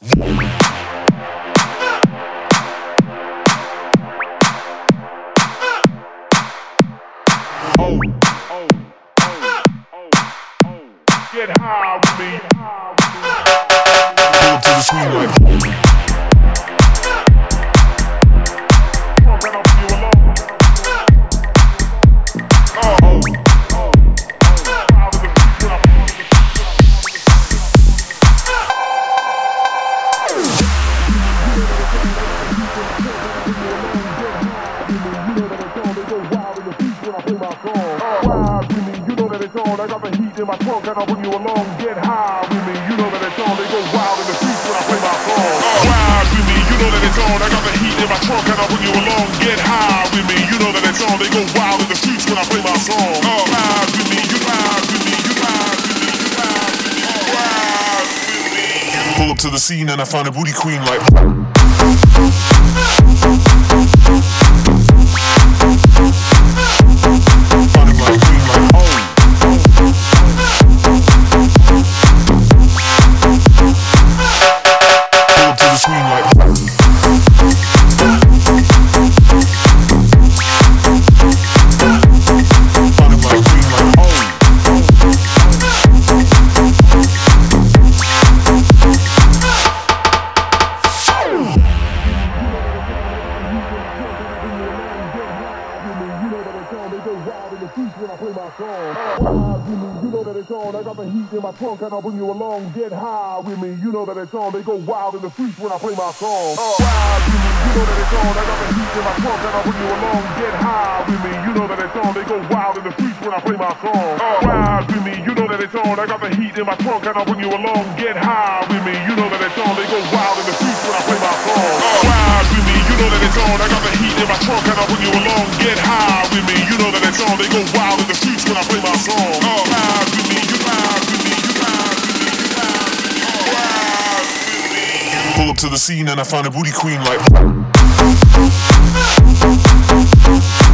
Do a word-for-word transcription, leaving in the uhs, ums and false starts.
Oh, oh, oh, oh, oh. Get high with me. Pull up to the screen like. I got the heat in my trunk and I'll bring you along. Get high with me, you know that it's on. They go wild in the streets when I play my song. Ride with me, you know that it's on. I got the heat in my trunk and I'll bring you along. Get high with me, you know that it's on. They go wild in the streets when I play my song. Ride with me, you ride with me, you ride with me, you ride with me, ride with me. Pull up to the scene and I find a booty queen like. I got the heat in my trunk and I'll bring you along. Get high with me, you know that it's on. They go wild in the streets when I play my song. Ride with me, you know that it's on. I got the heat in my trunk and I'll bring you along. Get high with me, you know that it's on. They go wild in the streets when I play my song. Ride with me, you know that it's on. I got the heat in my trunk and I'll bring you along. Get high with me, you know that it's on. They go wild in the streets when I play my song. Ride with me, you know that it's on. I got the heat in my trunk and I'll bring you along. Get high with me, you know that it's on. They go wild in the streets when I play my song. Ride with me, you ride with me. Pull up to the scene and I find a booty queen like.